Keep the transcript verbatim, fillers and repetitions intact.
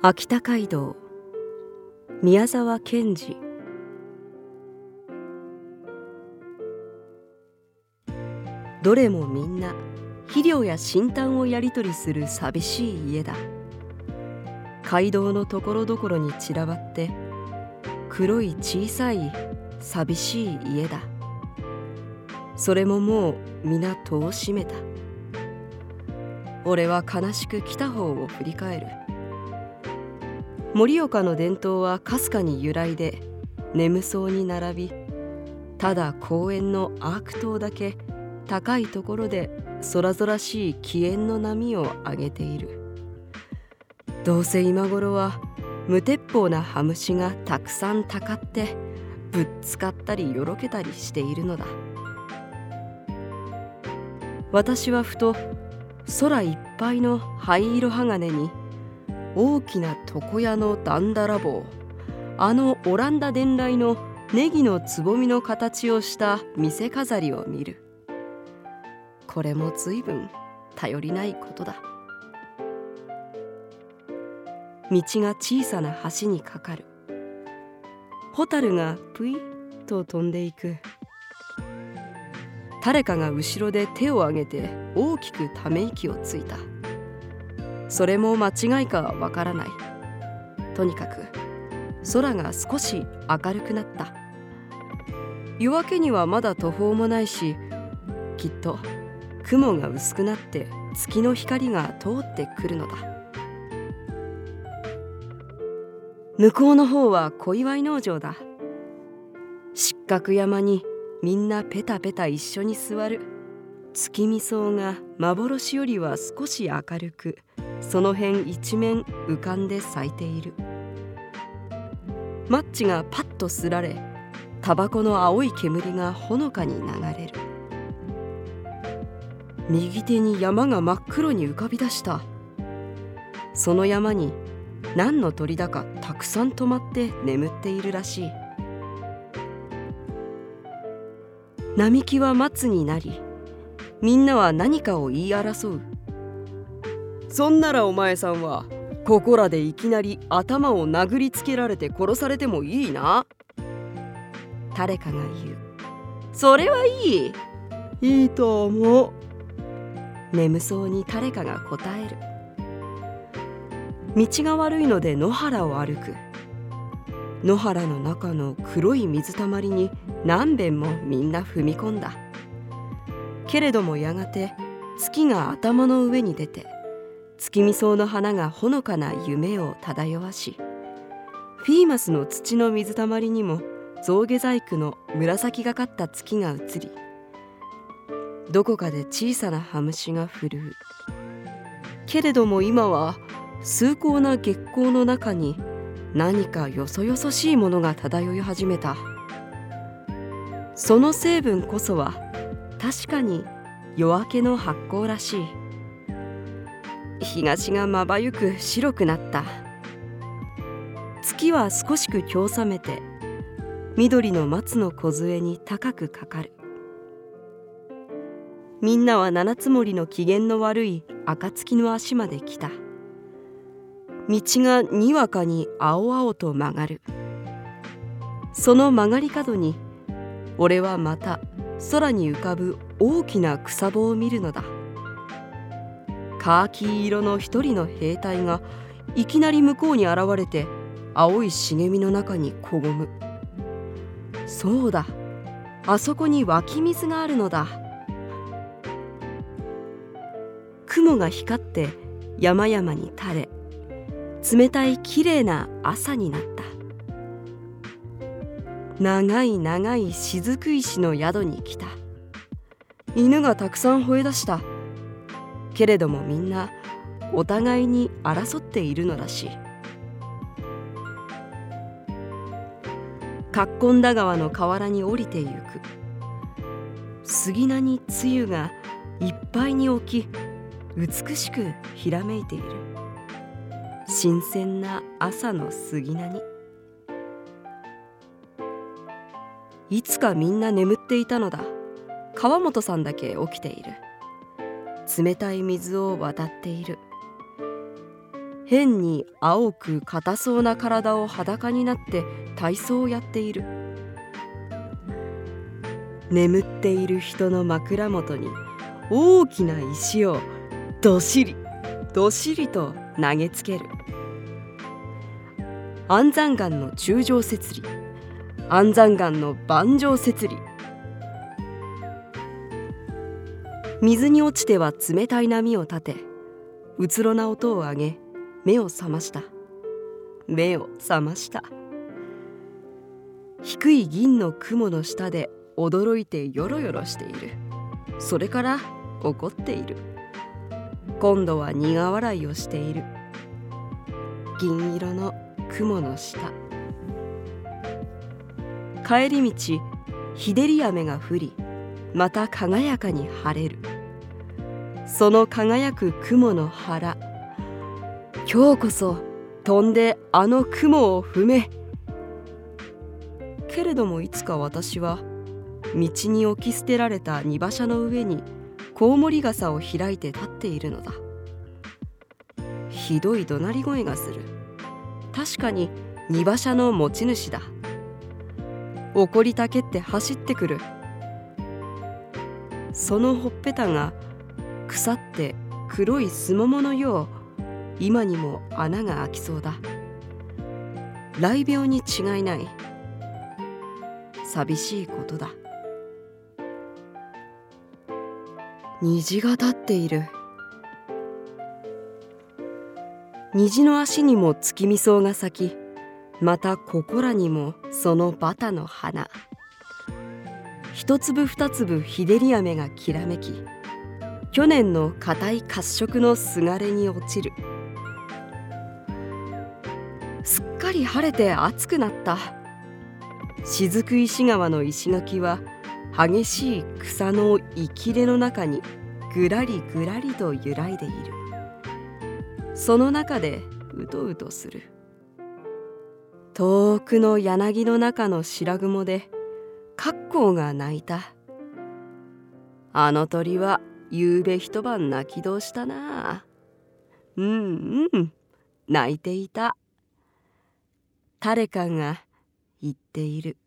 秋田街道宮沢賢治。どれもみんな肥料や新炭をやり取りする寂しい家だ。街道のところどころに散らばって黒い小さい寂しい家だ。それももう皆戸を閉めた。俺は悲しく来た方を振り返る。盛岡の伝統はかすかに揺らいで眠そうに並び、ただ公園のアーク塔だけ高いところで空々しい気縁の波を上げている。どうせ今頃は無鉄砲な羽虫がたくさんたかってぶっつかったりよろけたりしているのだ。私はふと空いっぱいの灰色鋼に大きな床屋のだんだらぼう、あのオランダ伝来のネギのつぼみの形をした店飾りを見る。これも随分頼りないことだ。道が小さな橋にかかる。ホタルがぷいっと飛んでいく。誰かが後ろで手を挙げて大きくため息をついた。それも間違いかはわからない。とにかく空が少し明るくなった。夜明けにはまだ途方もないし、きっと雲が薄くなって月の光が通ってくるのだ。向こうの方は小祝農場だ。七角山にみんなペタペタ一緒に座る。月見草が幻よりは少し明るく、その辺一面浮かんで咲いている。マッチがパッとすられ、タバコの青い煙がほのかに流れる。右手に山が真っ黒に浮かび出した。その山に何の鳥だかたくさん止まって眠っているらしい。並木は松になり、みんなは何かを言い争う。そんならお前さんはここらでいきなり頭を殴りつけられて殺されてもいいな。誰かが言う。それはいい。いいと思う。眠そうに誰かが答える。道が悪いので野原を歩く。野原の中の黒い水たまりに何べんもみんな踏み込んだ。けれどもやがて月が頭の上に出て、月見草の花がほのかな夢を漂わし、フィーマスの土の水たまりにも象牙細工の紫がかった月が映り、どこかで小さな羽虫が震う。けれども今は崇高な月光の中に何かよそよそしいものが漂い始めた。その成分こそは確かに夜明けの発光らしい。東がまばゆく白くなった。月は少しく今日覚めて緑の松の梢に高くかかる。みんなは七つ森の機嫌の悪い暁の足まで来た。道がにわかに青々と曲がる。その曲がり角に俺はまた空に浮かぶ大きな草穂を見るのだ。カーキ色の一人の兵隊がいきなり向こうに現れて青い茂みの中にこごむ。そうだ、あそこに湧き水があるのだ。雲が光って山々に垂れ、冷たいきれいな朝になった。長い長い雫石の宿に来た。犬がたくさん吠え出した。けれどもみんなお互いに争っているのらしい。葛根田川の河原に降りてゆく。杉菜に露がいっぱいに起き、美しくひらめいている。新鮮な朝の杉菜に。いつかみんな眠っていたのだ。川本さんだけ起きている。冷たい水を渡っている。 変に青く硬そうな体を裸になって体操をやっている。眠っている人の枕元に大きな石をどしりどしりと投げつける。安山岩の中上節理、安山岩の盤上節理。水に落ちては冷たい波を立て、うつろな音を上げ、目を覚ました。目を覚ました。低い銀の雲の下で驚いてよろよろしている。それから怒っている。今度は苦笑いをしている。銀色の雲の下。帰り道、日照り雨が降り、また輝かに晴れる。その輝く雲の腹、今日こそ飛んであの雲を踏め。けれどもいつか私は道に置き捨てられた荷馬車の上にコウモリ傘を開いて立っているのだ。ひどい怒鳴り声がする。確かに荷馬車の持ち主だ。怒りたけって走ってくる。そのほっぺたが腐って黒いすもものよう、今にも穴が開きそうだ。雷病に違いない。寂しいことだ。虹が立っている。虹の足にも月見草が咲き、またここらにもそのバタの花。一粒二粒日照り雨がきらめき、去年の硬い褐色のすがれに落ちる。すっかり晴れて暑くなった。雫石川の石垣は激しい草の生きれの中にぐらりぐらりと揺らいでいる。その中でうとうとする。遠くの柳の中の白雲でカッコウが鳴いた。あの鳥はゆうべ一晩泣きどうしたな。うんうん、泣いていた。誰かが言っている。